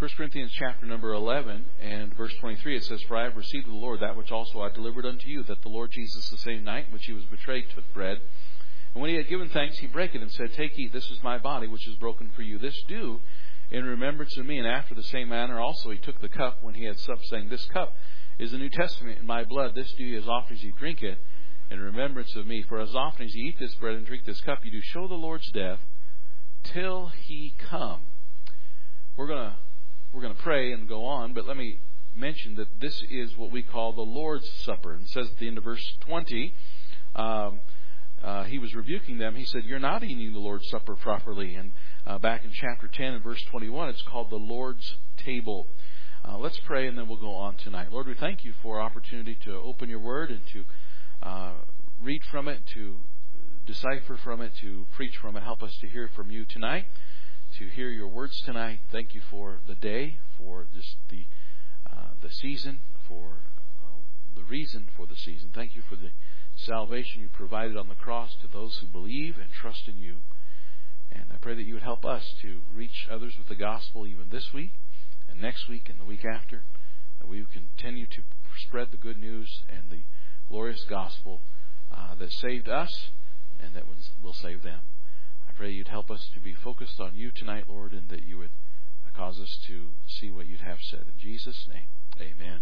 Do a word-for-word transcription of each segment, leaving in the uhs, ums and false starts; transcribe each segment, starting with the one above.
First Corinthians chapter number eleven and verse twenty-three, it says, "For I have received of the Lord that which also I delivered unto you, that the Lord Jesus, the same night in which he was betrayed, took bread. And when he had given thanks, he brake it and said, Take, eat, this is my body, which is broken for you. This do in remembrance of me. And after the same manner also he took the cup when he had supped, saying, This cup is the New Testament in my blood. This do ye as often as ye drink it in remembrance of me. For as often as ye eat this bread and drink this cup, ye do show the Lord's death till he come." We're going to we're going to pray and go on, but let me mention that this is what we call the Lord's Supper. And it says at the end of verse twenty, um, uh, he was rebuking them. He said, "You're not eating the Lord's Supper properly." And uh, back in chapter ten and verse twenty-one, it's called the Lord's Table. Uh, let's pray and then we'll go on tonight. Lord, we thank you for opportunity to open your word and to uh, read from it, to decipher from it, to preach from it. Help us to hear from you tonight, to hear your words tonight. Thank you for the day, for just the uh, the season, for uh, the reason for the season. Thank you for the salvation you provided on the cross to those who believe and trust in you. And I pray that you would help us to reach others with the gospel even this week and next week and the week after, that we would continue to spread the good news and the glorious gospel uh, that saved us and that will save them. I pray you'd help us to be focused on you tonight, Lord, and that you would cause us to see what you'd have said. In Jesus' name, amen.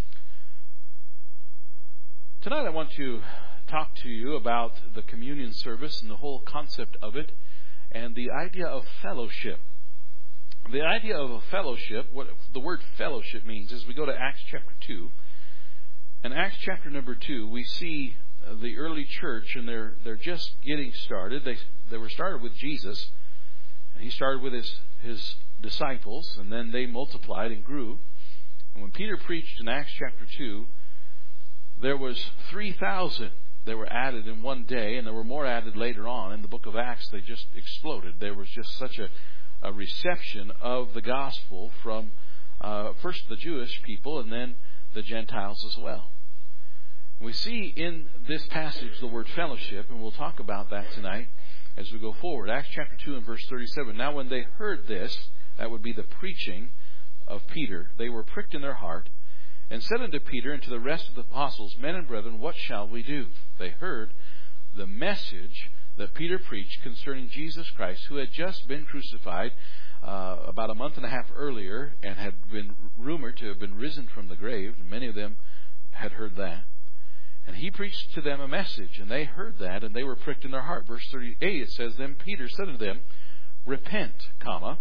Tonight I want to talk to you about the communion service and the whole concept of it and the idea of fellowship. The idea of a fellowship, what the word fellowship means, is we go to Acts chapter two. In Acts chapter number two, we see the early church, and they're they're just getting started. They they were started with Jesus, and he started with his his disciples, and then they multiplied and grew. And when Peter preached in Acts chapter two, there was three thousand that were added in one day, and there were more added later on. In the book of Acts, they just exploded. There was just such a, a reception of the gospel from uh, first the Jewish people and then the Gentiles as well. We see in this passage the word fellowship, and we'll talk about that tonight as we go forward. Acts chapter two and verse thirty-seven. "Now when they heard this," that would be the preaching of Peter, "they were pricked in their heart, and said unto Peter and to the rest of the apostles, Men and brethren, what shall we do?" They heard the message that Peter preached concerning Jesus Christ, who had just been crucified uh, about a month and a half earlier and had been rumored to have been risen from the grave. And many of them had heard that. And he preached to them a message, and they heard that, and they were pricked in their heart. Verse thirty-eight, it says, "Then Peter said unto them, Repent, comma,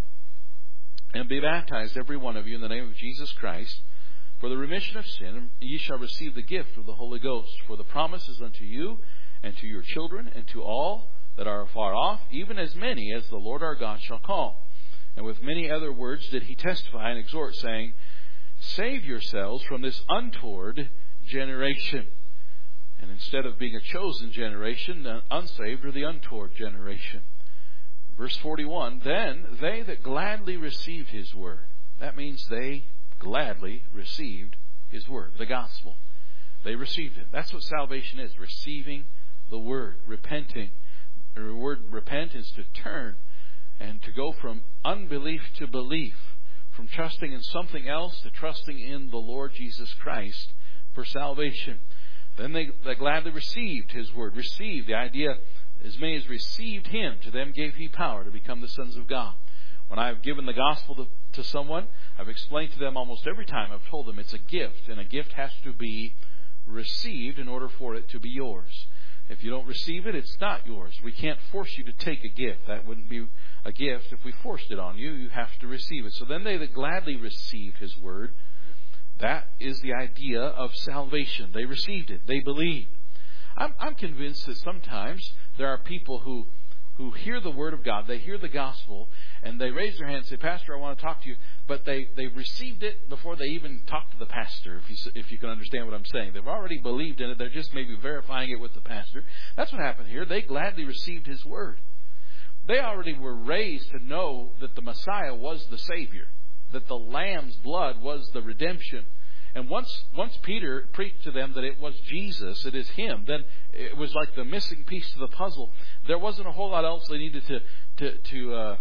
and be baptized every one of you in the name of Jesus Christ, for the remission of sin, and ye shall receive the gift of the Holy Ghost. For the promise is unto you, and to your children, and to all that are afar off, even as many as the Lord our God shall call." And with many other words did he testify and exhort, saying, "Save yourselves from this untoward generation." And instead of being a chosen generation, the unsaved are the untoward generation. Verse forty-one, "Then they that gladly received his word." That means they gladly received his word, the gospel. They received it. That's what salvation is, receiving the word, repenting. The word repent is to turn and to go from unbelief to belief, from trusting in something else to trusting in the Lord Jesus Christ for salvation. Then they, they gladly received his word. Received, the idea, as many as received him, to them gave he power to become the sons of God. When I've given the gospel to, to someone, I've explained to them almost every time, I've told them it's a gift, and a gift has to be received in order for it to be yours. If you don't receive it, it's not yours. We can't force you to take a gift. That wouldn't be a gift if we forced it on you. You have to receive it. So then they that gladly received his word, that is the idea of salvation. They received it. They believed. I'm, I'm convinced that sometimes there are people who who hear the word of God, they hear the gospel, and they raise their hand and say, "Pastor, I want to talk to you." But they, they received it before they even talked to the pastor, if you, if you can understand what I'm saying. They've already believed in it. They're just maybe verifying it with the pastor. That's what happened here. They gladly received his word. They already were raised to know that the Messiah was the Savior, that the Lamb's blood was the redemption. And once once Peter preached to them that it was Jesus, it is him, then it was like the missing piece to the puzzle. There wasn't a whole lot else they needed to to to uh,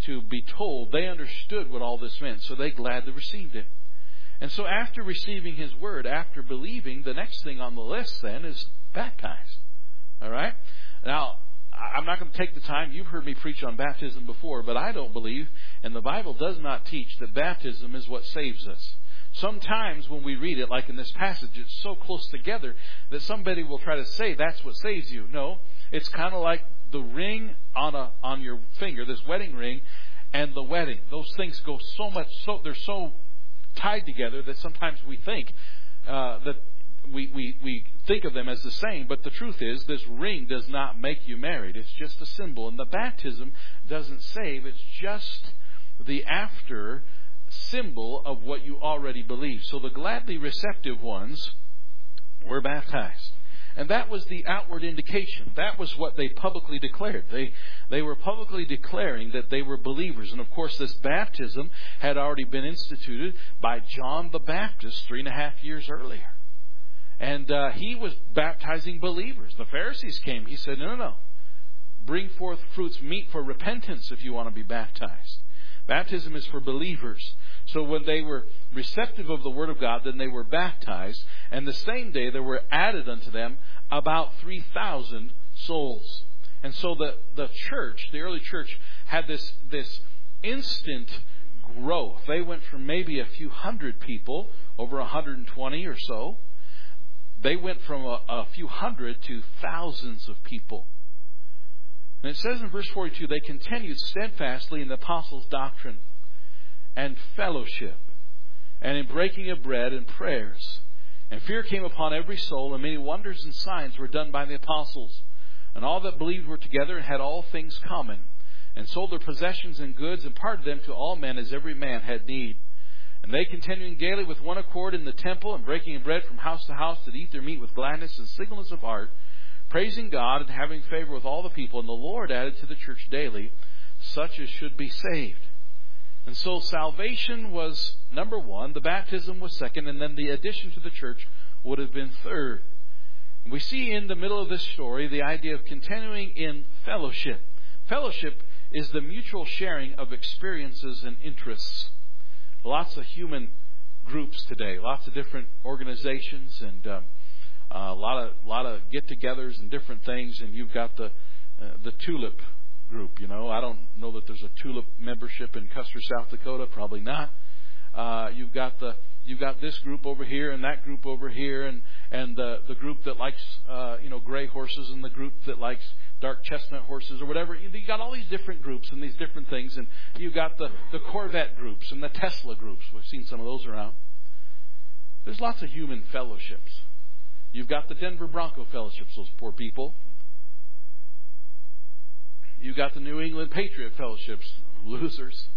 to be told. They understood what all this meant, so they gladly received it. And so after receiving His Word, after believing, the next thing on the list then is baptized. All right? Now, I'm not going to take the time. You've heard me preach on baptism before, but I don't believe, and the Bible does not teach, that baptism is what saves us. Sometimes when we read it, like in this passage, it's so close together that somebody will try to say that's what saves you. No, it's kind of like the ring on a on your finger, this wedding ring, and the wedding. Those things go so much, so they're so tied together that sometimes we think uh, that we, we, we think of them as the same. But the truth is, this ring does not make you married. It's just a symbol. And the baptism doesn't save. It's just the after symbol of what you already believe. So the gladly receptive ones were baptized. And that was the outward indication. That was what they publicly declared. They they were publicly declaring that they were believers. And of course, this baptism had already been instituted by John the Baptist three and a half years earlier. And uh, he was baptizing believers. The Pharisees came. He said, no, no, no. Bring forth fruits meet for repentance if you want to be baptized. Baptism is for believers. So when they were receptive of the Word of God, then they were baptized. And the same day there were added unto them about three thousand souls. And so the, the church, the early church, had this, this instant growth. They went from maybe a few hundred people, over one hundred twenty or so. They went from a, a few hundred to thousands of people. And it says in verse forty-two, they continued steadfastly in the apostles' doctrine and fellowship, and in breaking of bread and prayers. And fear came upon every soul, and many wonders and signs were done by the apostles. And all that believed were together and had all things common, and sold their possessions and goods, and parted them to all men as every man had need. And they, continuing daily with one accord in the temple, and breaking bread from house to house, did eat their meat with gladness and singleness of heart, praising God and having favor with all the people. And the Lord added to the church daily such as should be saved. And so salvation was number one, the baptism was second, and then the addition to the church would have been third. And we see in the middle of this story the idea of continuing in fellowship. Fellowship is the mutual sharing of experiences and interests. Lots of human groups today, lots of different organizations, and um, a lot of lot of get-togethers and different things. And you've got the uh, the TULIP group. You know, I don't know that there's a TULIP membership in Custer, South Dakota. Probably not. Uh, you've got the you've got this group over here and that group over here, and and the the group that likes uh, you know gray horses, and the group that likes dark chestnut horses or whatever. You got all these different groups and these different things, and you've got the the Corvette groups and the Tesla groups. We've seen some of those around. There's lots of human fellowships. You've got the Denver Bronco fellowships, those poor people. You've got the New England Patriot fellowships, losers.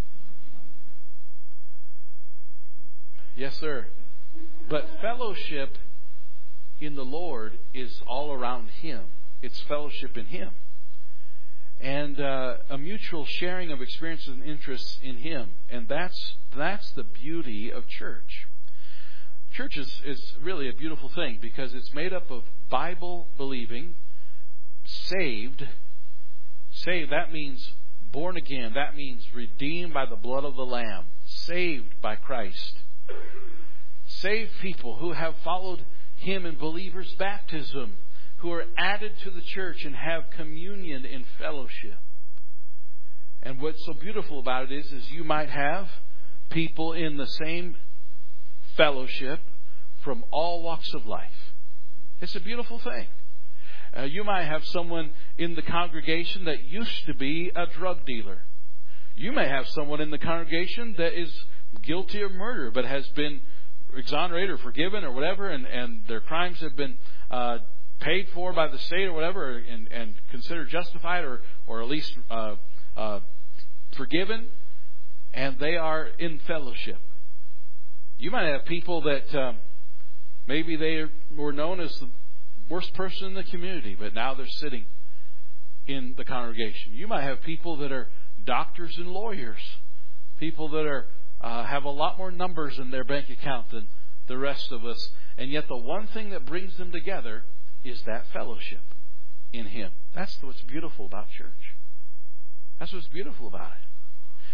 Yes, sir. But fellowship in the Lord is all around Him. It's fellowship in Him. And uh, a mutual sharing of experiences and interests in Him. And that's that's the beauty of church. Church is, is really a beautiful thing because it's made up of Bible-believing, saved. Saved, that means born again. That means redeemed by the blood of the Lamb. Saved by Christ. Saved people who have followed Him in believers' baptism, who are added to the church and have communion in fellowship. And what's so beautiful about it is, is you might have people in the same fellowship from all walks of life. It's a beautiful thing. Uh, you might have someone in the congregation that used to be a drug dealer. You may have someone in the congregation that is guilty of murder but has been exonerated or forgiven or whatever, and, and their crimes have been uh, paid for by the state or whatever, and, and considered justified or, or at least uh, uh, forgiven, and they are in fellowship. You might have people that um, maybe they were known as the worst person in the community, but now they're sitting in the congregation. You might have people that are doctors and lawyers, people that are uh, have a lot more numbers in their bank account than the rest of us, and yet the one thing that brings them together is that fellowship in Him. That's what's beautiful about church. That's what's beautiful about it.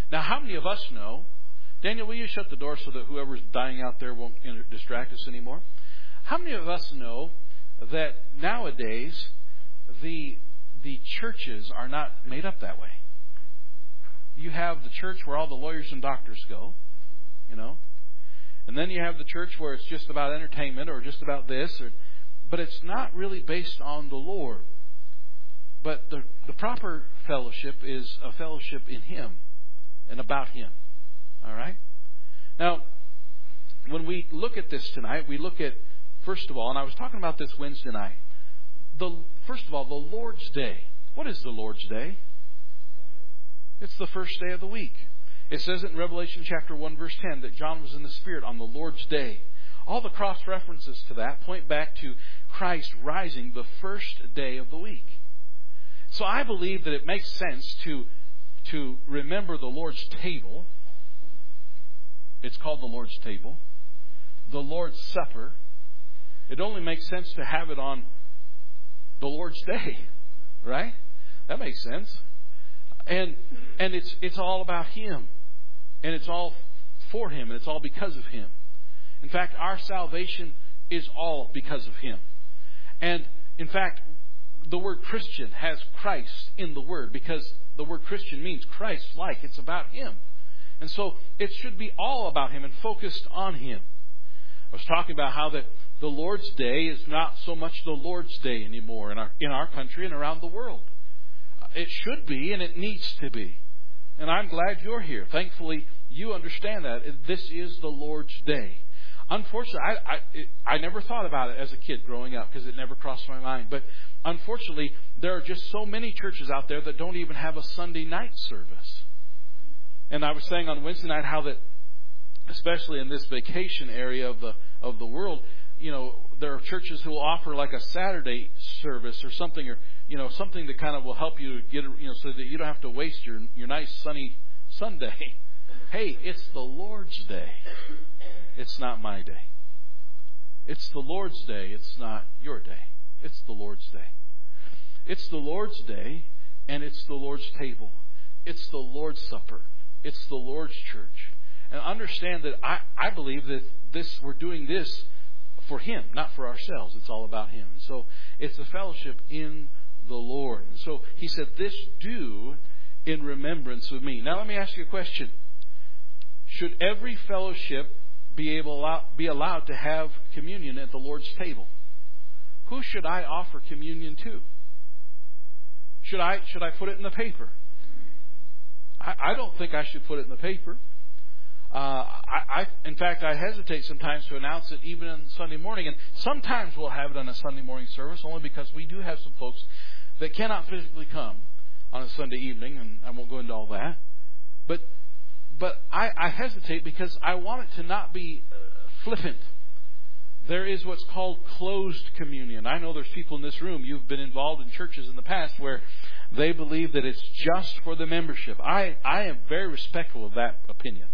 Now, how many of us know? Daniel, will you shut the door so that whoever's dying out there won't distract us anymore? How many of us know that nowadays the the churches are not made up that way? You have the church where all the lawyers and doctors go, you know, and then you have the church where it's just about entertainment or just about this, or, but it's not really based on the Lord. But the the proper fellowship is a fellowship in Him and about Him. All right? Now, when we look at this tonight, we look at, first of all, and I was talking about this Wednesday night, the first of all, the Lord's Day. What is the Lord's Day? It's the first day of the week. It says it in Revelation chapter one, verse ten, that John was in the Spirit on the Lord's Day. All the cross references to that point back to Christ rising the first day of the week. So I believe that it makes sense to, to remember the Lord's table. It's called the Lord's table. The Lord's Supper. It only makes sense to have it on the Lord's Day. Right? That makes sense. And and it's it's all about Him. And it's all for Him. And it's all because of Him. In fact, our salvation is all because of Him. And in fact, the word Christian has Christ in the word, because the word Christian means Christ-like. It's about Him. And so it should be all about Him and focused on Him. I was talking about how that the Lord's Day is not so much the Lord's Day anymore in our in our country and around the world. It should be, and it needs to be. And I'm glad you're here. Thankfully, you understand that. This is the Lord's Day. Unfortunately, I, I, it, I never thought about it as a kid growing up because it never crossed my mind. But unfortunately, there are just so many churches out there that don't even have a Sunday night service. And I was saying on Wednesday night how that, especially in this vacation area of the of the world, you know, there are churches who will offer like a Saturday service or something, or you know, something that kind of will help you get, you know, so that you don't have to waste your your nice sunny Sunday. Hey, it's the Lord's Day. It's not my day. It's the Lord's Day. It's not your day. It's the Lord's Day. It's the Lord's Day, and it's the Lord's table. It's the Lord's Supper. It's the Lord's church. And understand that I, I believe that this we're doing this for Him, not for ourselves. It's all about Him. And so it's a fellowship in the Lord. And so He said, this do in remembrance of me. Now let me ask you a question. Should every fellowship be able be allowed to have communion at the Lord's table? Who should I offer communion to? Should I should I put it in the paper? I, I don't think I should put it in the paper. Uh, I, I, in fact, I hesitate sometimes to announce it even on Sunday morning. And sometimes we'll have it on a Sunday morning service, only because we do have some folks that cannot physically come on a Sunday evening, and I won't go into all that. But but I, I hesitate because I want it to not be uh, flippant. There is what's called closed communion. I know there's people in this room, you've been involved in churches in the past where they believe that it's just for the membership. I, I am very respectful of that opinion.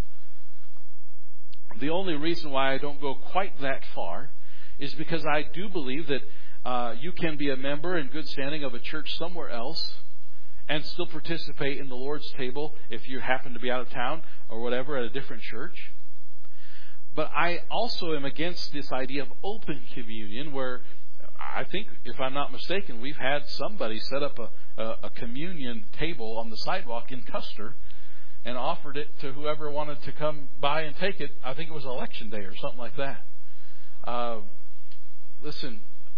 The only reason why I don't go quite that far is because I do believe that uh, you can be a member in good standing of a church somewhere else and still participate in the Lord's table if you happen to be out of town or whatever at a different church. But I also am against this idea of open communion, where I think, if I'm not mistaken, we've had somebody set up a, a, a communion table on the sidewalk in Custer and offered it to whoever wanted to come by and take it. I think it was election day or something like that. Uh, listen,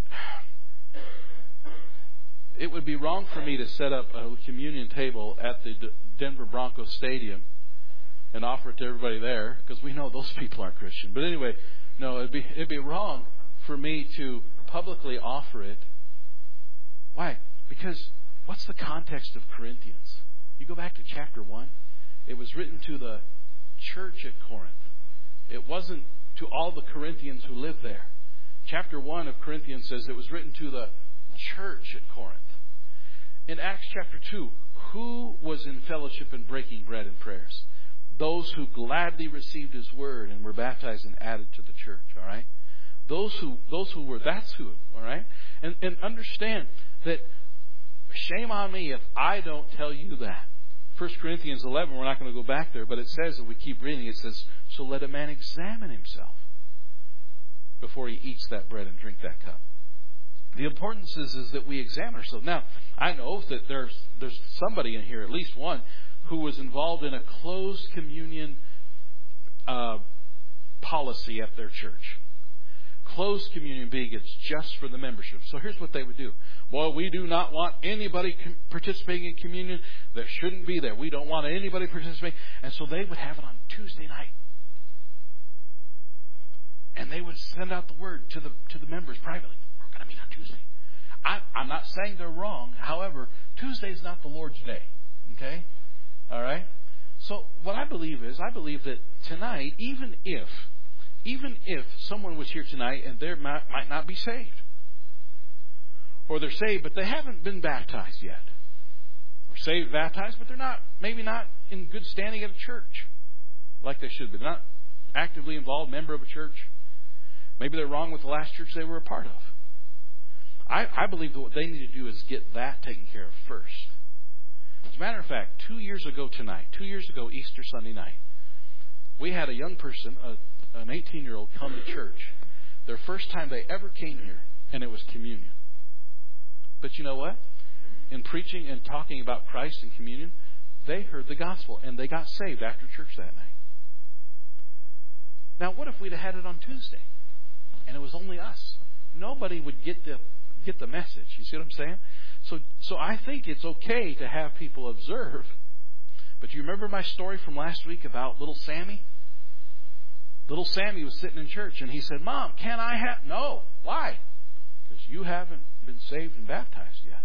it would be wrong for me to set up a communion table at the D- Denver Broncos Stadium and offer it to everybody there, because we know those people aren't Christian. But anyway, no, it'd be it'd be wrong for me to publicly offer it. Why? Because what's the context of Corinthians? You go back to chapter one. It was written to the church at Corinth. It wasn't to all the Corinthians who lived there. Chapter one of Corinthians says it was written to the church at Corinth. In Acts chapter two, who was in fellowship and breaking bread and prayers? Those who gladly received His word and were baptized and added to the church. All right, those who those who were that's who. All right, and and understand that shame on me if I don't tell you that. First Corinthians eleven, we're not going to go back there, but it says, if we keep reading, it says, so let a man examine himself before he eats that bread and drink that cup. The importance is, is that we examine ourselves. Now, I know that there's there's somebody in here, at least one, who was involved in a closed communion uh, policy at their church. Closed communion being it's just for the membership. So here's what they would do. Well, we do not want anybody com- participating in communion that shouldn't be there. We don't want anybody participating. And so they would have it on Tuesday night. And they would send out the word to the to the members privately. We're going to meet on Tuesday. I, I'm not saying they're wrong. However, Tuesday is not the Lord's day. Okay? All right? So what I believe is, I believe that tonight, even if, even if someone was here tonight and they might, might not be saved, or they're saved but they haven't been baptized yet, or saved, baptized, but they're not, maybe not in good standing at a church like they should be. They're not actively involved, member of a church. Maybe they're wrong with the last church they were a part of. I, I believe that what they need to do is get that taken care of first. As a matter of fact, two years ago tonight, two years ago Easter Sunday night, we had a young person, a, an eighteen-year-old, come to church. Their first time they ever came here, and it was communion. But you know what? In preaching and talking about Christ and communion, they heard the gospel, and they got saved after church that night. Now, what if we'd have had it on Tuesday, and it was only us? Nobody would get the get the message. You see what I'm saying? So, so I think it's okay to have people observe. But do you remember my story from last week about little Sammy? Little Sammy was sitting in church, and he said, "Mom, can I have..." "No." "Why?" "Because you haven't been saved and baptized yet."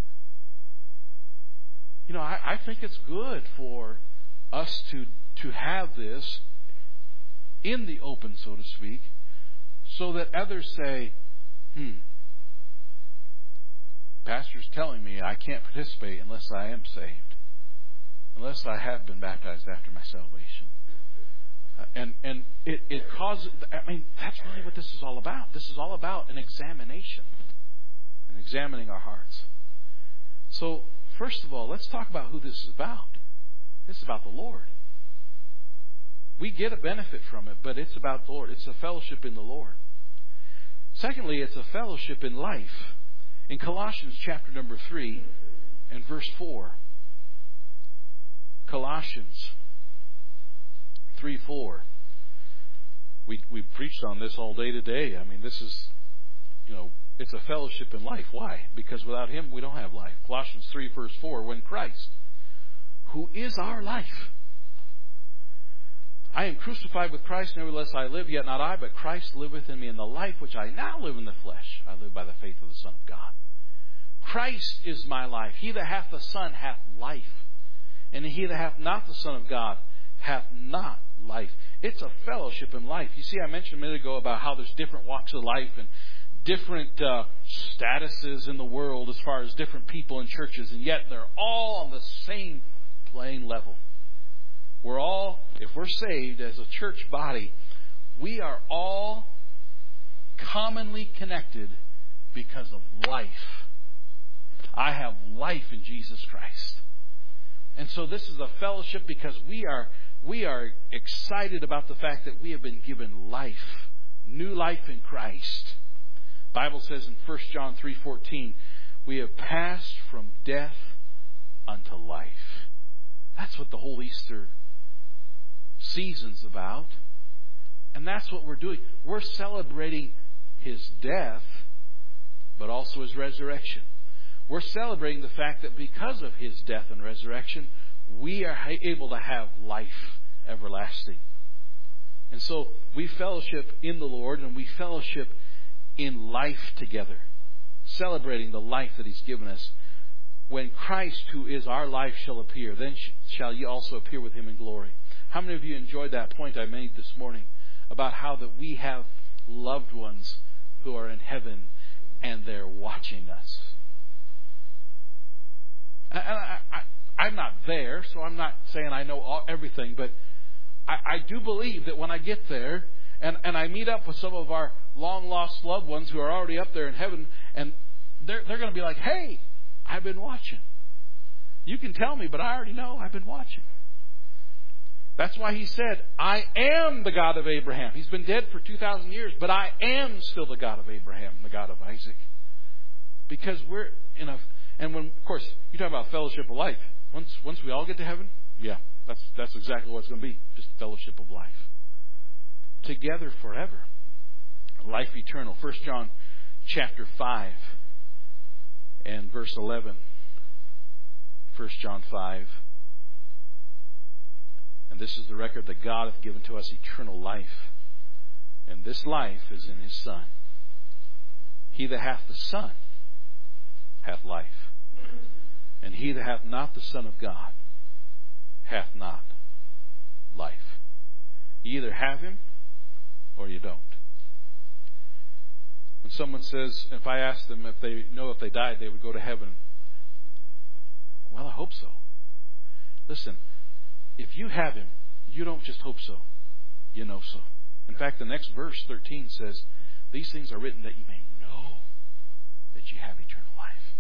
You know, I, I think it's good for us to to have this in the open, so to speak, so that others say, hmm, pastor's telling me I can't participate unless I am saved, unless I have been baptized after my salvation. Uh, and and it, it causes, I mean, that's really what this is all about. This is all about an examination and examining our hearts. So, first of all, let's talk about who this is about. This is about the Lord. We get a benefit from it, but it's about the Lord. It's a fellowship in the Lord. Secondly, it's a fellowship in life. In Colossians chapter number three and verse four. Colossians three four. We we preached on this all day today. I mean, this is, you know, it's a fellowship in life. Why? Because without Him, we don't have life. Colossians three verse four. When Christ, who is our life, I am crucified with Christ, nevertheless I live, yet not I, but Christ liveth in me. In the life which I now live in the flesh, I live by the faith of the Son of God. Christ is my life. He that hath the Son hath life. And he that hath not the Son of God hath not life. It's a fellowship in life. You see, I mentioned a minute ago about how there's different walks of life and different uh, statuses in the world as far as different people in churches, and yet they're all on the same playing level. We're all, if we're saved as a church body, we are all commonly connected because of life. I have life in Jesus Christ. And so this is a fellowship because we are we are excited about the fact that we have been given life, new life in Christ. The Bible says in First John three fourteen, we have passed from death unto life. That's what the whole Easter season's about. And that's what we're doing. We're celebrating His death, but also His resurrection. We're celebrating the fact that because of His death and resurrection, we are able to have life everlasting. And so we fellowship in the Lord, and we fellowship in life together, celebrating the life that He's given us. When Christ, who is our life, shall appear, then shall ye also appear with Him in glory. How many of you enjoyed that point I made this morning about how that we have loved ones who are in heaven and they're watching us? And I, I, I'm not there, so I'm not saying I know all, everything, but I, I do believe that when I get there and, and I meet up with some of our long-lost loved ones who are already up there in heaven, and they're, they're going to be like, "Hey, I've been watching." You can tell me, but I already know. I've been watching. That's why he said, I am the God of Abraham. He's been dead for two thousand years, but I am still the God of Abraham, the God of Isaac. Because we're in a, and when, of course, you talk about fellowship of life. Once, once we all get to heaven, yeah, that's, that's exactly what it's going to be. Just fellowship of life. Together forever. Life eternal. First John chapter five and verse eleven. First John five. And this is the record that God hath given to us, eternal life. And this life is in his Son. He that hath the Son hath life. And he that hath not the Son of God hath not life. You either have him or you don't. When someone says, if I ask them if they know if they died they would go to heaven, well, I hope so. Listen, if you have him, you don't just hope so, you know so. In fact, the next verse, thirteen, says, these things are written that you may know that you have eternal life.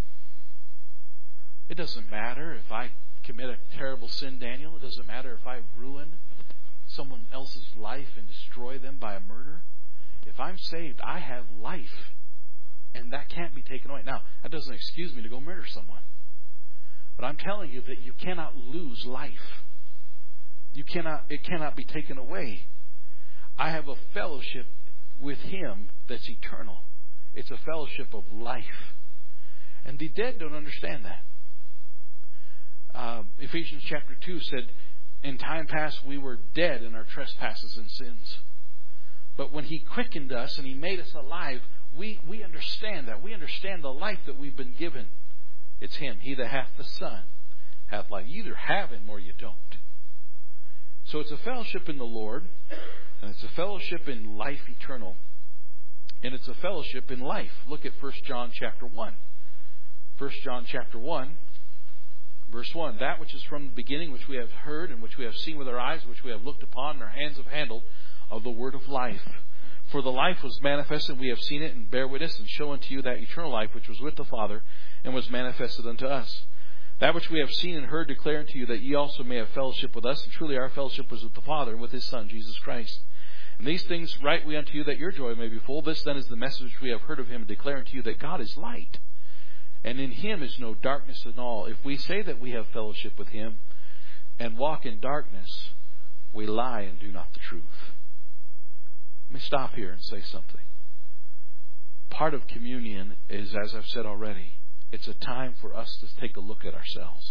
It doesn't matter if I commit a terrible sin, Daniel. It doesn't matter if I ruin someone else's life and destroy them by a murder. If I'm saved, I have life. And that can't be taken away. Now, that doesn't excuse me to go murder someone. But I'm telling you that you cannot lose life. You cannot, it cannot be taken away. I have a fellowship with him that's eternal. It's a fellowship of life. And the dead don't understand that. Uh, Ephesians chapter two said, in time past we were dead in our trespasses and sins. But when he quickened us and he made us alive, we, we understand that. We understand the life that we've been given. It's him. He that hath the Son hath life. You either have him or you don't. So it's a fellowship in the Lord, and it's a fellowship in life eternal, and it's a fellowship in life. Look at First John chapter one. First John chapter one, verse one. That which is from the beginning, which we have heard, and which we have seen with our eyes, which we have looked upon, and our hands have handled, of the word of life. For the life was manifested, and we have seen it, and bear witness, and show unto you that eternal life which was with the Father, and was manifested unto us. That which we have seen and heard declare unto you, that ye also may have fellowship with us. And truly our fellowship was with the Father, and with his Son, Jesus Christ. And these things write we unto you, that your joy may be full. This then is the message which we have heard of him, and declare unto you, that God is light, and in him is no darkness at all. If we say that we have fellowship with him, and walk in darkness, we lie and do not the truth. Let me stop here and say something. Part of communion is, as I've said already, it's a time for us to take a look at ourselves.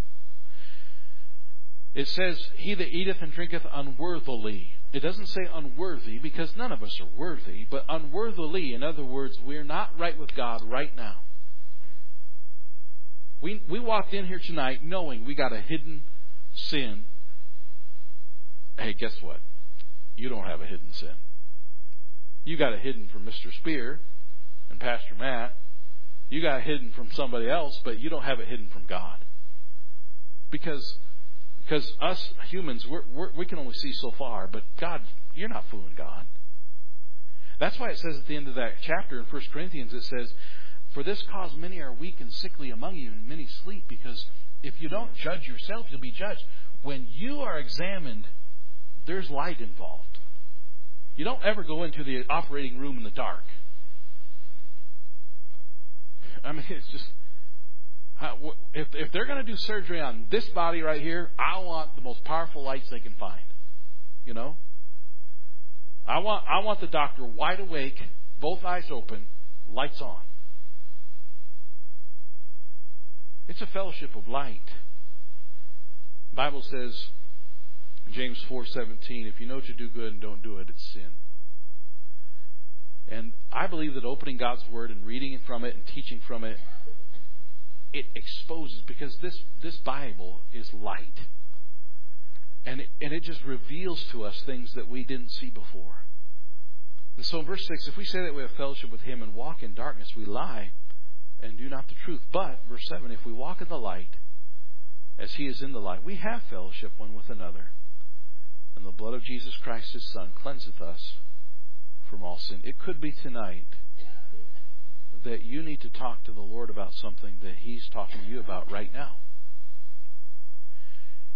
It says, he that eateth and drinketh unworthily. It doesn't say unworthy, because none of us are worthy, but unworthily. In other words, we're not right with God right now. We, we walked in here tonight knowing we got a hidden sin. Hey, guess what? You don't have a hidden sin. You got it hidden from Mister Spear and Pastor Matt. You got it hidden from somebody else, but you don't have it hidden from God. Because because us humans, we're, we're, we can only see so far, but God, you're not fooling God. That's why it says at the end of that chapter in First Corinthians, it says, for this cause many are weak and sickly among you, and many sleep, because if you don't judge yourself, you'll be judged. When you are examined, there's light involved. You don't ever go into the operating room in the dark. I mean, it's just, if if they're going to do surgery on this body right here, I want the most powerful lights they can find. You know? I want I want the doctor wide awake, both eyes open, lights on. It's a fellowship of light. The Bible says, James four seventeen, if you know to do good and don't do it, it's sin. And I believe that opening God's Word and reading from it and teaching from it, it exposes, because this, this Bible is light. And it, and it just reveals to us things that we didn't see before. And so in verse six, if we say that we have fellowship with him and walk in darkness, we lie and do not the truth. But, verse seven, if we walk in the light, as he is in the light, we have fellowship one with another. And the blood of Jesus Christ, his Son, cleanseth us from all sin. It could be tonight that you need to talk to the Lord about something that he's talking to you about right now.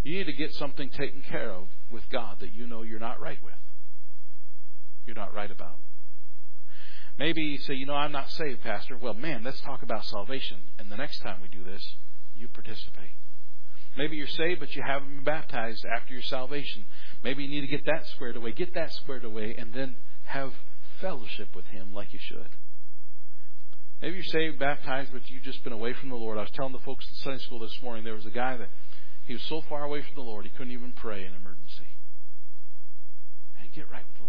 You need to get something taken care of with God that you know you're not right with. You're not right about. Maybe you say, you know, I'm not saved, Pastor. Well, man, let's talk about salvation. And the next time we do this, you participate. Maybe you're saved, but you haven't been baptized after your salvation. Maybe you need to get that squared away. Get that squared away and then have fellowship with Him like you should. Maybe you're saved, baptized, but you've just been away from the Lord. I was telling the folks in Sunday school this morning, there was a guy that he was so far away from the Lord, he couldn't even pray in emergency. And get right with the Lord.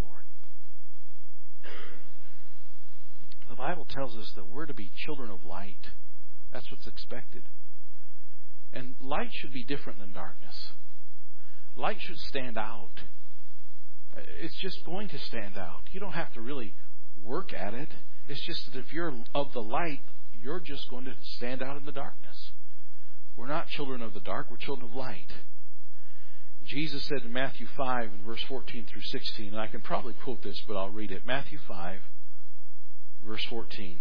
The Bible tells us that we're to be children of light. That's what's expected. And light should be different than darkness. Light should stand out. It's just going to stand out. You don't have to really work at it. It's just that if you're of the light, you're just going to stand out in the darkness. We're not children of the dark, we're children of light. Jesus said in Matthew five, in verse fourteen through sixteen, and I can probably quote this, but I'll read it. Matthew five, verse fourteen.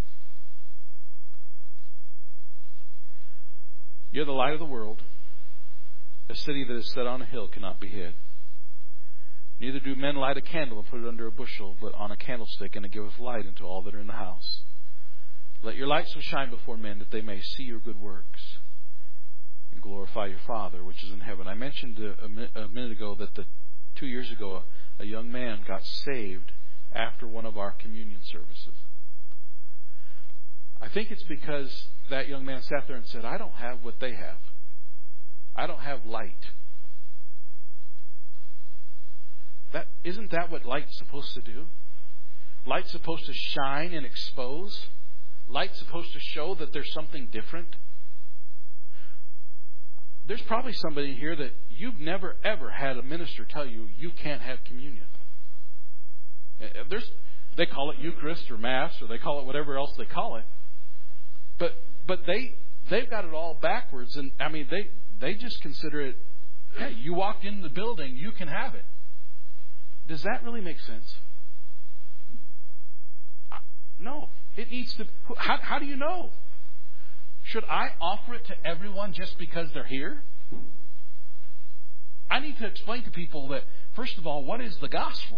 You're the light of the world. A city that is set on a hill cannot be hid. Neither do men light a candle and put it under a bushel, but on a candlestick, and it giveth light unto all that are in the house. Let your light so shine before men that they may see your good works and glorify your Father which is in heaven. I mentioned a, a minute ago that the, two years ago a, a young man got saved after one of our communion services. I think it's because that young man sat there and said, I don't have what they have. I don't have light. That, isn't that what light's supposed to do? Light's supposed to shine and expose. Light's supposed to show that there's something different. There's probably somebody here that you've never ever had a minister tell you you can't have communion. There's, they call it Eucharist or Mass, or they call it whatever else they call it. But but they they've got it all backwards, and I mean they they just consider it. Hey, you walked in the building, you can have it. Does that really make sense? No. It needs to. How, how do you know? Should I offer it to everyone just because they're here? I need to explain to people that, first of all, what is the gospel?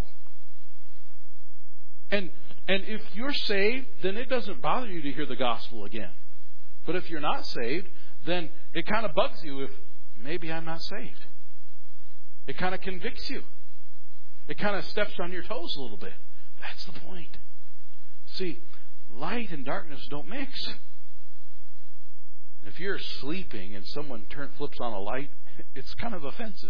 And and if you're saved, then it doesn't bother you to hear the gospel again. But if you're not saved, then it kind of bugs you if maybe I'm not saved. It kind of convicts you. It kind of steps on your toes a little bit. That's the point. See, light and darkness don't mix. If you're sleeping and someone turn, flips on a light, it's kind of offensive.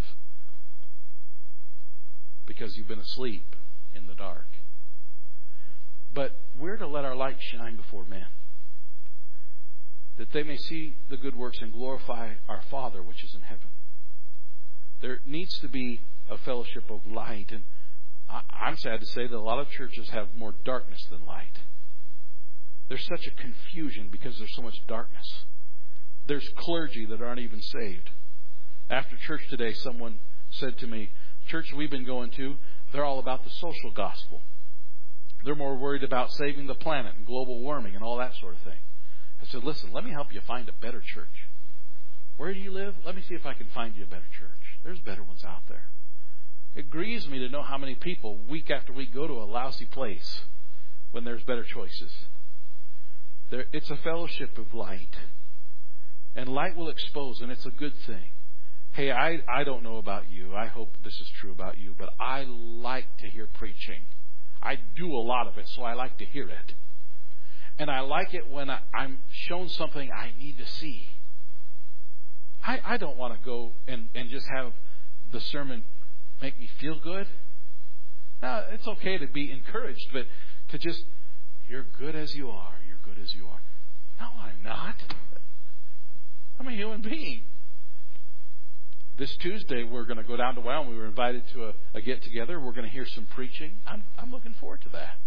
Because you've been asleep in the dark. But we're to let our light shine before men, that they may see the good works and glorify our Father which is in heaven. There needs to be a fellowship of light. And I'm sad to say that a lot of churches have more darkness than light. There's such a confusion because there's so much darkness. There's clergy that aren't even saved. After church today, someone said to me, church we've been going to, they're all about the social gospel. They're more worried about saving the planet and global warming and all that sort of thing. I said, listen, let me help you find a better church. Where do you live? Let me see if I can find you a better church. There's better ones out there. It grieves me to know how many people week after week go to a lousy place when there's better choices. There, it's a fellowship of light. And light will expose, and it's a good thing. Hey, I, I don't know about you. I hope this is true about you, but I like to hear preaching. I do a lot of it, so I like to hear it. And I like it when I, I'm shown something I need to see. I, I don't want to go and, and just have the sermon make me feel good. Now, it's okay to be encouraged, but to just, you're good as you are. You're good as you are. No, I'm not. I'm a human being. This Tuesday, we're going to go down to Wyoming. We were invited to a, a get-together. We're going to hear some preaching. I'm, I'm looking forward to that.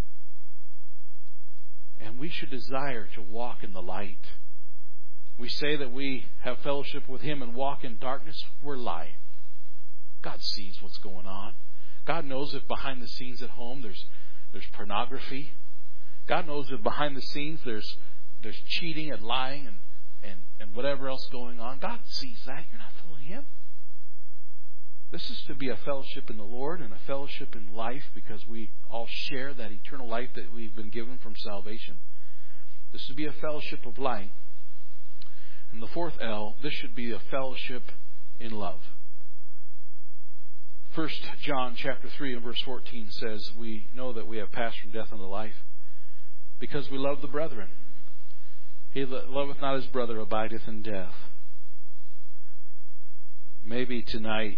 And we should desire to walk in the light. We say that we have fellowship with Him and walk in darkness. We're lying. God sees what's going on. God knows if behind the scenes at home there's there's pornography. God knows if behind the scenes there's there's cheating and lying and and, and whatever else going on. God sees that. You're not fooling Him. This is to be a fellowship in the Lord and a fellowship in life, because we all share that eternal life that we've been given from salvation. This should be a fellowship of light. And the fourth L, this should be a fellowship in love. First John chapter three and verse fourteen says, we know that we have passed from death unto life because we love the brethren. He that loveth not his brother abideth in death. Maybe tonight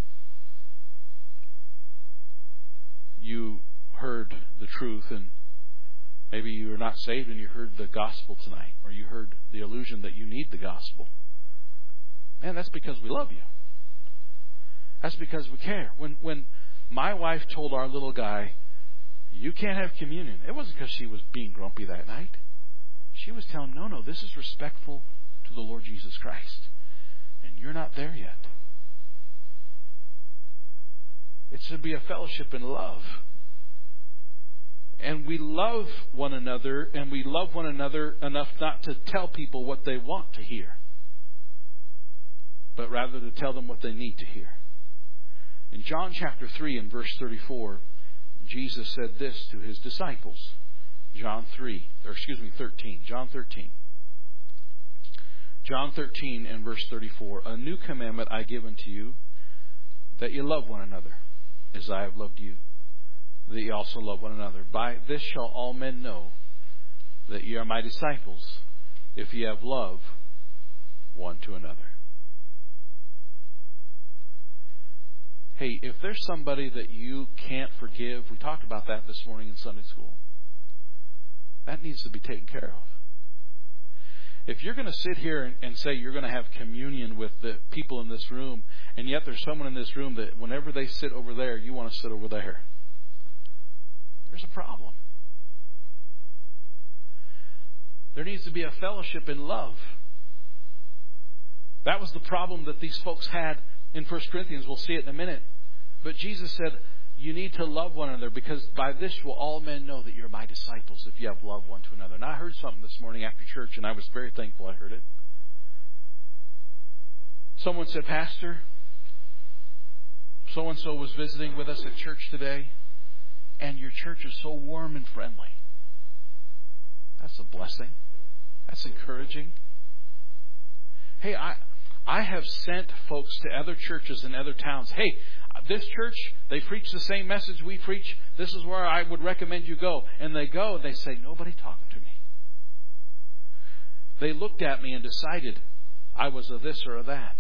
you heard the truth, and maybe you are not saved and you heard the gospel tonight, or you heard the illusion that you need the gospel. Man, that's because we love you. That's because we care. When when my wife told our little guy, you can't have communion, it wasn't because she was being grumpy that night. She was telling him, no, no, this is respectful to the Lord Jesus Christ. And you're not there yet. It should be a fellowship in love. And we love one another, and we love one another enough not to tell people what they want to hear, but rather to tell them what they need to hear. In John chapter three and verse thirty-four, Jesus said this to His disciples. John three, or excuse me, thirteen. John thirteen. John thirteen and verse thirty-four. A new commandment I give unto you, that you love one another, as I have loved you, that ye also love one another. By this shall all men know that ye are my disciples, if ye have love one to another. Hey, if there's somebody that you can't forgive, we talked about that this morning in Sunday school. That needs to be taken care of. If you're going to sit here and, and say you're going to have communion with the people in this room, and yet there's someone in this room that whenever they sit over there, you want to sit over there, there's a problem. There needs to be a fellowship in love. That was the problem that these folks had in First Corinthians. We'll see it in a minute. But Jesus said, you need to love one another, because by this will all men know that you're my disciples, if you have love one to another. And I heard something this morning after church, and I was very thankful I heard it. Someone said, Pastor, so-and-so was visiting with us at church today, and your church is so warm and friendly. That's a blessing. That's encouraging. Hey, I I have sent folks to other churches in other towns. Hey, this church, they preach the same message we preach. This is where I would recommend you go. And they go and they say, nobody talking to me. They looked at me and decided I was a this or a that.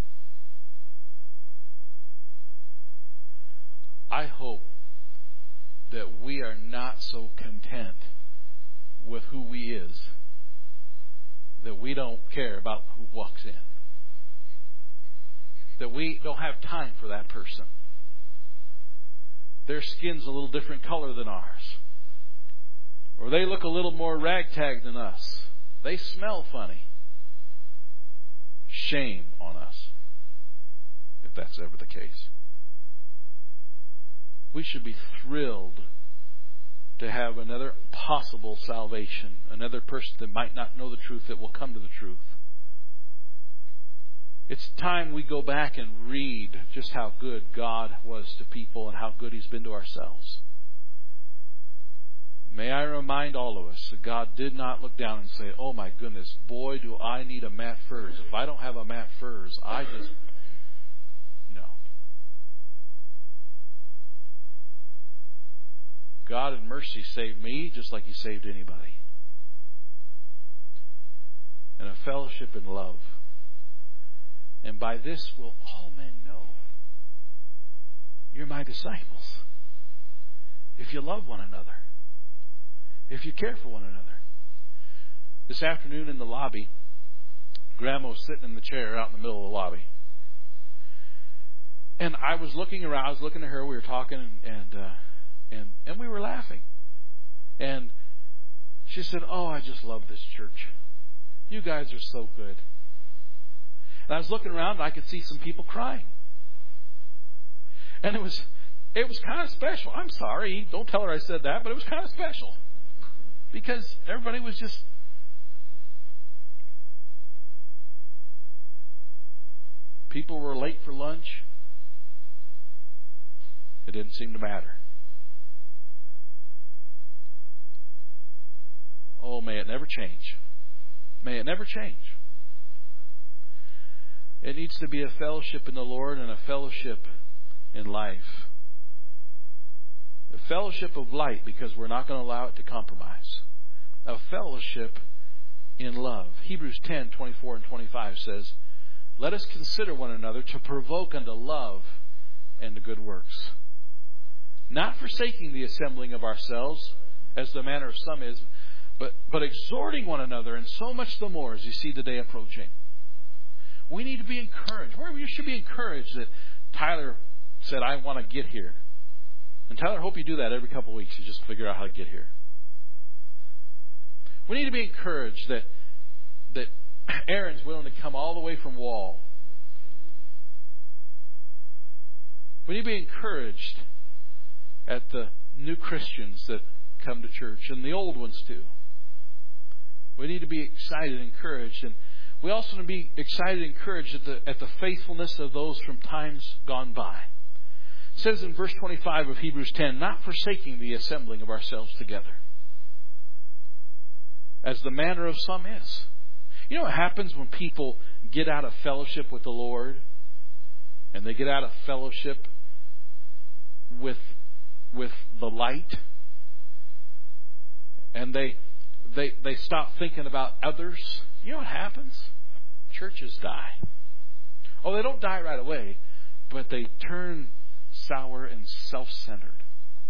I hope that we are not so content with who we is that we don't care about who walks in. That we don't have time for that person. Their skin's a little different color than ours. Or they look a little more ragtag than us. They smell funny. Shame on us, if that's ever the case. We should be thrilled to have another possible salvation, another person that might not know the truth that will come to the truth. It's time we go back and read just how good God was to people and how good He's been to ourselves. May I remind all of us that God did not look down and say, oh my goodness, boy, do I need a Matt Furs. If I don't have a Matt Furs, I just... No. God in mercy saved me just like He saved anybody. And a fellowship in love. And by this will all men know you're my disciples, if you love one another, if you care for one another. This afternoon in the lobby, Grandma was sitting in the chair out in the middle of the lobby. And I was looking around, I was looking at her, we were talking, and and, uh, and, and we were laughing. And she said, oh, I just love this church. You guys are so good. And I was looking around and I could see some people crying. And it was it was kind of special. I'm sorry, don't tell her I said that, but it was kind of special. Because everybody was just People were late for lunch. It didn't seem to matter. Oh, may it never change. May it never change. It needs to be a fellowship in the Lord and a fellowship in life. A fellowship of light, because we're not going to allow it to compromise. A fellowship in love. Hebrews ten, twenty-four and twenty-five says, let us consider one another to provoke unto love and to good works. Not forsaking the assembling of ourselves, as the manner of some is, but, but exhorting one another, and so much the more as you see the day approaching. We need to be encouraged. We should be encouraged that Tyler said, I want to get here. And Tyler, I hope you do that every couple of weeks. You just figure out how to get here. We need to be encouraged that that Aaron's willing to come all the way from Wall. We need to be encouraged at the new Christians that come to church, and the old ones too. We need to be excited and encouraged. And we also need to be excited and encouraged at the, at the faithfulness of those from times gone by. It says in verse twenty-five of Hebrews ten, not forsaking the assembling of ourselves together, as the manner of some is. You know what happens when people get out of fellowship with the Lord, and they get out of fellowship with with the light, and they they they stop thinking about others? You know what happens? Churches die. Oh, they don't die right away, but they turn sour and self-centered.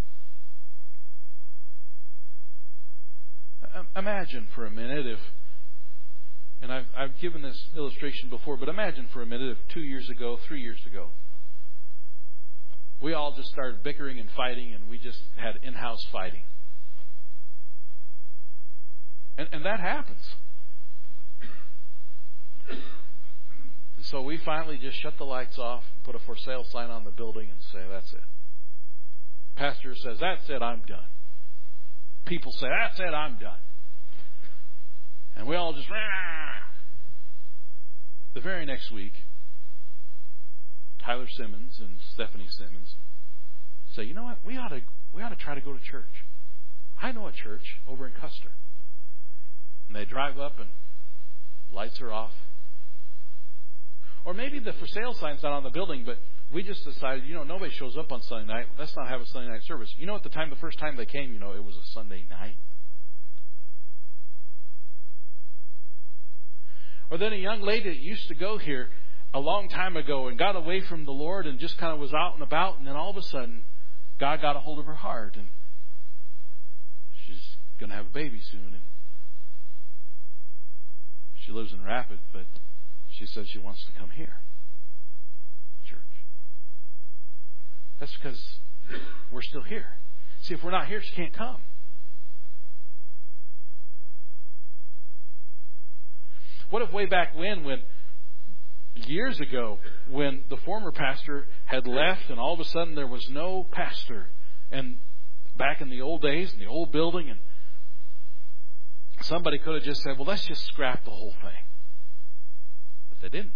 Imagine for a minute if, and I've, I've given this illustration before, but imagine for a minute if two years ago, three years ago, we all just started bickering and fighting, and we just had in-house fighting. And, and that happens. And so we finally just shut the lights off, put a for sale sign on the building, and say, that's it. Pastor says, that's it, I'm done. People say, that's it, I'm done. And we all just, rah! The very next week, Tyler Simmons and Stephanie Simmons say, you know what, we ought to we ought to try to go to church. I know a church over in Custer. And they drive up and lights are off. Or maybe the for sale sign's not on the building, but we just decided, you know, nobody shows up on Sunday night. Let's not have a Sunday night service. You know, at the time, the first time they came, you know, it was a Sunday night. Or then a young lady that used to go here a long time ago and got away from the Lord and just kind of was out and about, and then all of a sudden, God got a hold of her heart, and she's going to have a baby soon. And she lives in Rapid, but she said she wants to come here. Church. That's because we're still here. See, if we're not here, she can't come. What if way back when, when years ago, when the former pastor had left and all of a sudden there was no pastor, and back in the old days, in the old building, and somebody could have just said, well, let's just scrap the whole thing. But they didn't.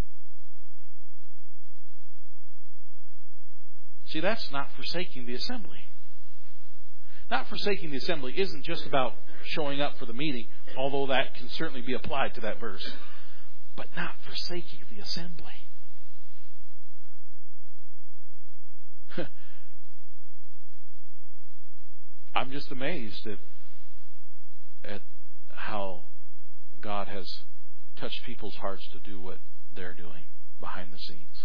See, that's not forsaking the assembly. Not forsaking the assembly isn't just about showing up for the meeting, although that can certainly be applied to that verse. But not forsaking the assembly. I'm just amazed at, at how God has touched people's hearts to do what they're doing behind the scenes.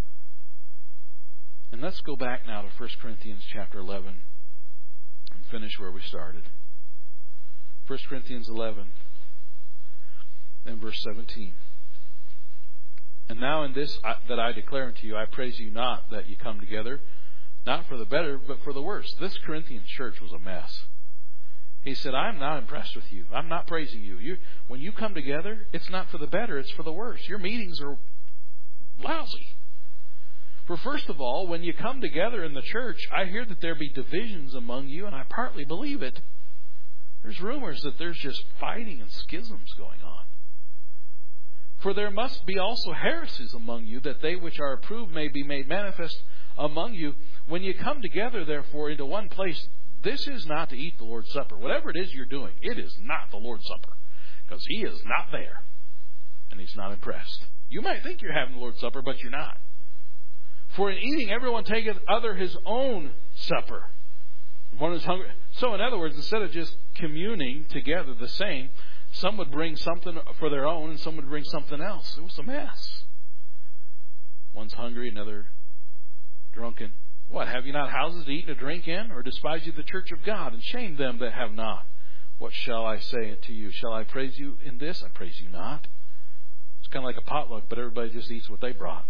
And let's go back now to First Corinthians chapter eleven and finish where we started. First Corinthians eleven and verse seventeen. And now in this I, that I declare unto you, I praise you not that you come together, not for the better, but for the worse. This Corinthian church was a mess. He said, I'm not impressed with you. I'm not praising you. You when you come together, it's not for the better, it's for the worse. Your meetings are lousy. For first of all, when you come together in the church, I hear that there be divisions among you, and I partly believe it. There's rumors that there's just fighting and schisms going on. For there must be also heresies among you, that they which are approved may be made manifest among you. When you come together, therefore, into one place, this is not to eat the Lord's Supper. Whatever it is you're doing, it is not the Lord's Supper. Because He is not there. And He's not impressed. You might think you're having the Lord's Supper, but you're not. For in eating, everyone taketh other his own supper. One is hungry. So in other words, instead of just communing together the same, some would bring something for their own and some would bring something else. It was a mess. One's hungry, another drunken. What, have you not houses to eat and to drink in? Or despise you the church of God, and shame them that have not? What shall I say to you? Shall I praise you in this? I praise you not. It's kind of like a potluck, but everybody just eats what they brought.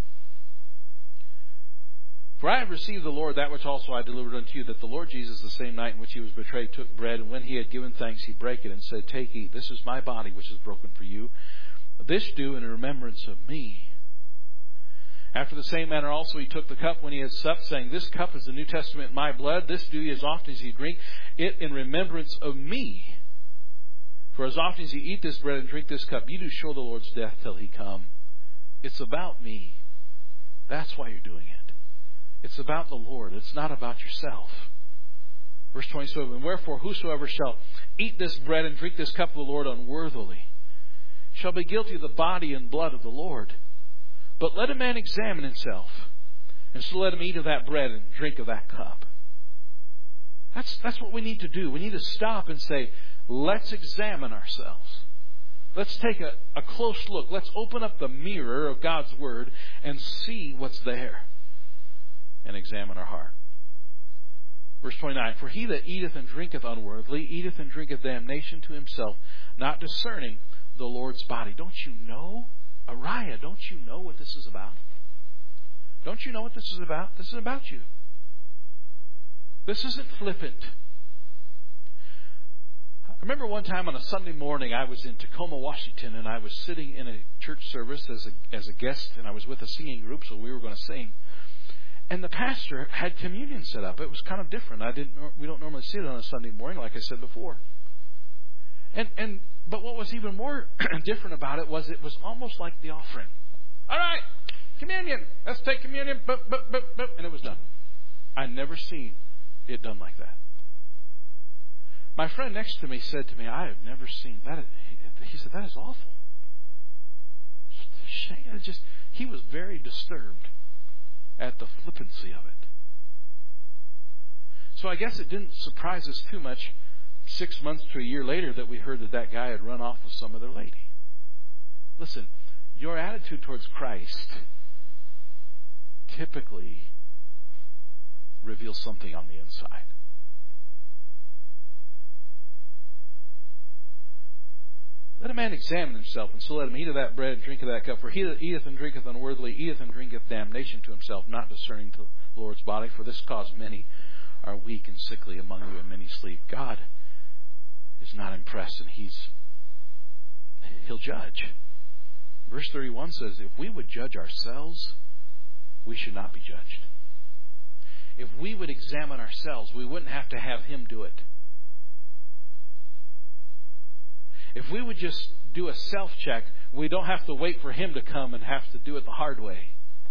For I have received the Lord that which also I delivered unto you, that the Lord Jesus, the same night in which He was betrayed, took bread, and when He had given thanks, He brake it, and said, Take, eat, this is my body, which is broken for you. This do in remembrance of me. After the same manner also He took the cup when He had supped, saying, This cup is the New Testament in my blood. This do ye as often as ye drink it in remembrance of me. For as often as ye eat this bread and drink this cup, ye do show the Lord's death till He come. It's about me. That's why you're doing it. It's about the Lord. It's not about yourself. Verse twenty-seven, Wherefore whosoever shall eat this bread and drink this cup of the Lord unworthily shall be guilty of the body and blood of the Lord. But let a man examine himself, and so let him eat of that bread and drink of that cup. That's, that's what we need to do. We need to stop and say, let's examine ourselves. Let's take a, a close look. Let's open up the mirror of God's Word and see what's there. And examine our heart. Verse twenty-nine, For he that eateth and drinketh unworthily eateth and drinketh damnation to himself, not discerning the Lord's body. Don't you know? Ariah, don't you know what this is about? Don't you know what this is about? This is about you. This isn't flippant. I remember one time on a Sunday morning I was in Tacoma, Washington, and I was sitting in a church service as a, as a guest, and I was with a singing group, so we were going to sing. And the pastor had communion set up. It was kind of different. I didn't. We don't normally see it on a Sunday morning, like I said before. And and but what was even more different about it was it was almost like the offering. All right, communion. Let's take communion. Boop, boop, boop, boop, and it was done. I'd never seen it done like that. My friend next to me said to me, "I have never seen that." He said, "That is awful." It just he was very disturbed at the flippancy of it. So I guess it didn't surprise us too much six months to a year later that we heard that that guy had run off with some other lady. Listen, your attitude towards Christ typically reveals something on the inside. Let a man examine himself, and so let him eat of that bread and drink of that cup. For he that eateth and drinketh unworthily eateth and drinketh damnation to himself, not discerning the Lord's body. For this cause many are weak and sickly among you, and many sleep. God is not impressed, and He's He'll judge. Verse thirty-one says, if we would judge ourselves, we should not be judged. If we would examine ourselves, we wouldn't have to have Him do it. If we would just do a self-check, we don't have to wait for Him to come and have to do it the hard way.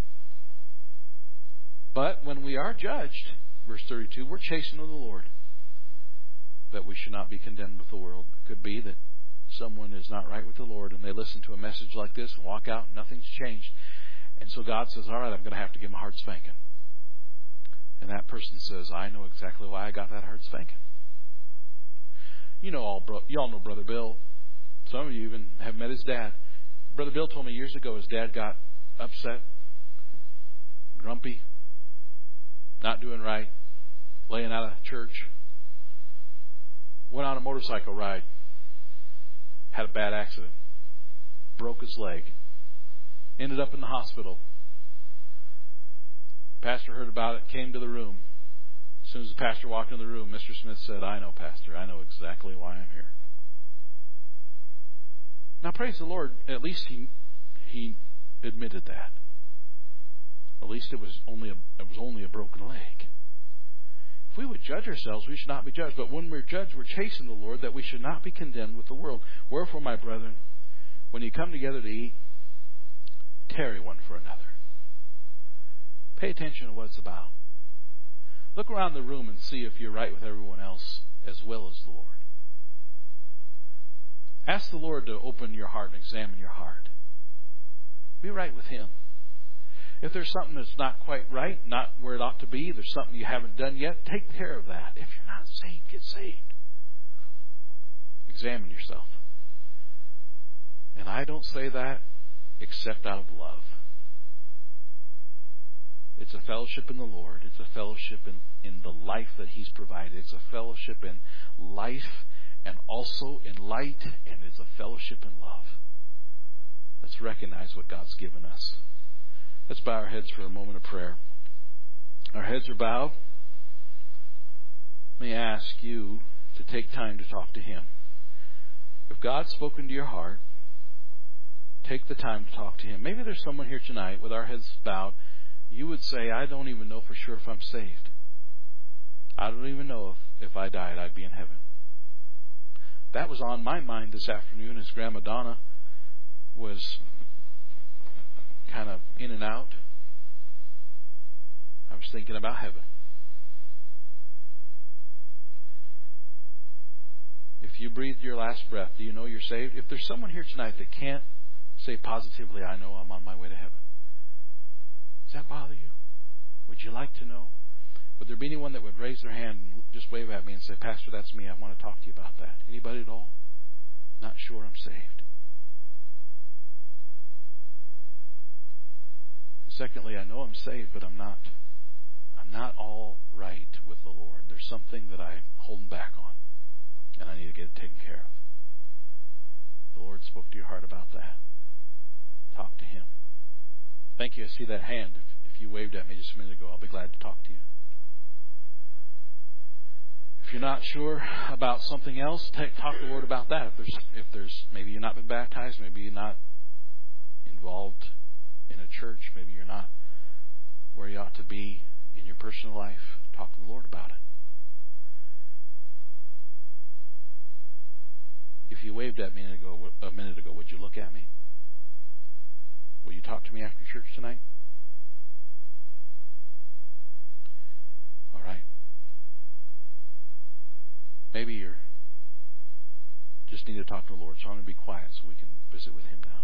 But when we are judged, verse thirty-two, we're chastened of the Lord, that we should not be condemned with the world. It could be that someone is not right with the Lord and they listen to a message like this and walk out and nothing's changed. And so God says, all right, I'm going to have to give him a hard spanking. And that person says, I know exactly why I got that hard spanking. You know, all bro- you all know Brother Bill. Some of you even have met his dad. Brother Bill told me years ago his dad got upset, grumpy, not doing right, laying out of church, went on a motorcycle ride, had a bad accident, broke his leg, ended up in the hospital. Pastor heard about it, came to the room. As soon as the pastor walked in the room, Mister Smith said, I know, Pastor, I know exactly why I'm here. Now, praise the Lord, at least he he admitted that. At least it was only a, it was only a broken leg. If we would judge ourselves, we should not be judged. But when we're judged, we're chastened the Lord, that we should not be condemned with the world. Wherefore, my brethren, when you come together to eat, tarry one for another. Pay attention to what it's about. Look around the room and see if you're right with everyone else as well as the Lord. Ask the Lord to open your heart and examine your heart. Be right with Him. If there's something that's not quite right, not where it ought to be, there's something you haven't done yet, take care of that. If you're not saved, get saved. Examine yourself. And I don't say that except out of love. It's a fellowship in the Lord. It's a fellowship in, in the life that He's provided. It's a fellowship in life and also in light, and it's a fellowship in love. Let's recognize what God's given us. Let's bow our heads for a moment of prayer. Our heads are bowed. Let me ask you to take time to talk to Him. If God's spoken to your heart, take the time to talk to Him. Maybe there's someone here tonight with our heads bowed. You would say, I don't even know for sure if I'm saved. I don't even know if, if I died, I'd be in heaven. That was on my mind this afternoon as Grandma Donna was kind of in and out. I was thinking about heaven. If you breathed your last breath, do you know you're saved? If there's someone here tonight that can't say positively, I know I'm on my way to heaven. Does that bother you? Would you like to know? Would there be anyone that would raise their hand and just wave at me and say, Pastor, that's me. I want to talk to you about that. Anybody at all? Not sure I'm saved. And secondly, I know I'm saved, but I'm not I'm not all right with the Lord. There's something that I'm holding back on, and I need to get it taken care of. The Lord spoke to your heart about that. Talk to Him. Thank you. I see that hand. If, if you waved at me just a minute ago, I'll be glad to talk to you. If you're not sure about something else, take, talk to the Lord about that. If there's, if there's, maybe you've not been baptized, maybe you're not involved in a church, maybe you're not where you ought to be in your personal life, talk to the Lord about it. If you waved at me a minute ago, a minute ago, would you look at me? Will you talk to me after church tonight? All right. Maybe you're just need to talk to the Lord, so I'm going to be quiet so we can visit with Him now.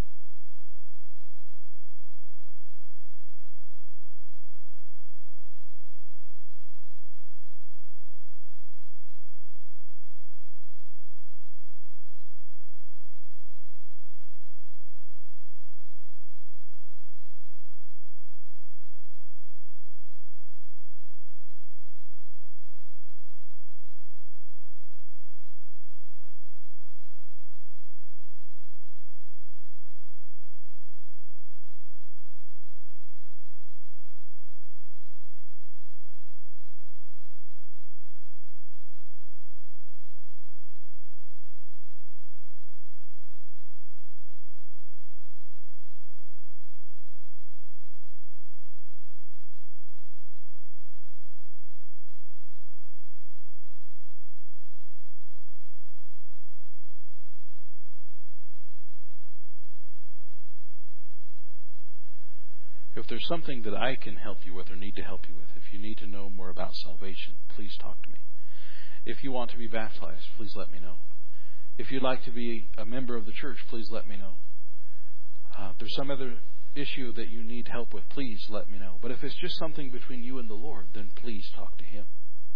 If there's something that I can help you with or need to help you with, if you need to know more about salvation, please talk to me. If you want to be baptized, please let me know. If you'd like to be a member of the church, please let me know. Uh, if there's some other issue that you need help with, please let me know. But if it's just something between you and the Lord, then please talk to Him.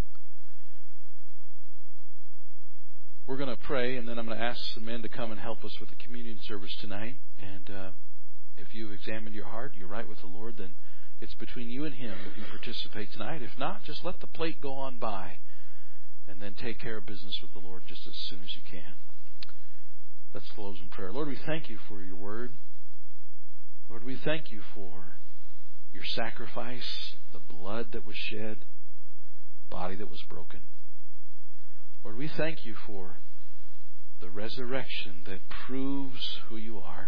We're going to pray, and then I'm going to ask some men to come and help us with the communion service tonight. And uh, if you've examined your heart, you're right with the Lord, then it's between you and Him if you participate tonight. If not, just let the plate go on by and then take care of business with the Lord just as soon as you can. Let's close in prayer. Lord, we thank You for Your word. Lord, we thank You for Your sacrifice, the blood that was shed, the body that was broken. Lord, we thank You for the resurrection that proves who You are,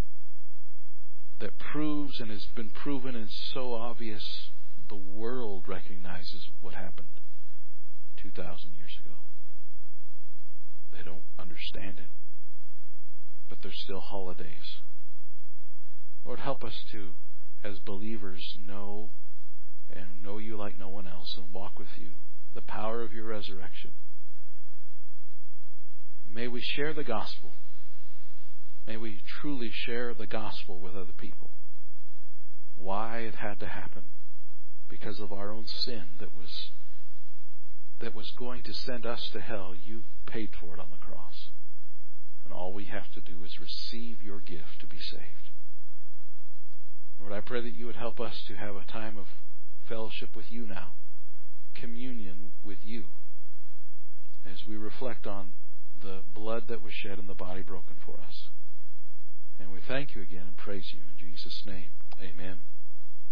that proves and has been proven and so obvious the world recognizes what happened two thousand years ago. They don't understand it. but there's still holidays. Lord, help us to, as believers, know and know you like no one else and walk with you, the power of your resurrection. May we share the gospel. May we truly share the gospel with other people. Why it had to happen. Because of our own sin that was that was going to send us to hell. You paid for it on the cross. And all we have to do is receive your gift to be saved. Lord, I pray that you would help us to have a time of fellowship with you now. Communion with you. As we reflect on the blood that was shed and the body broken for us. And we thank you again and praise you in Jesus' name. Amen.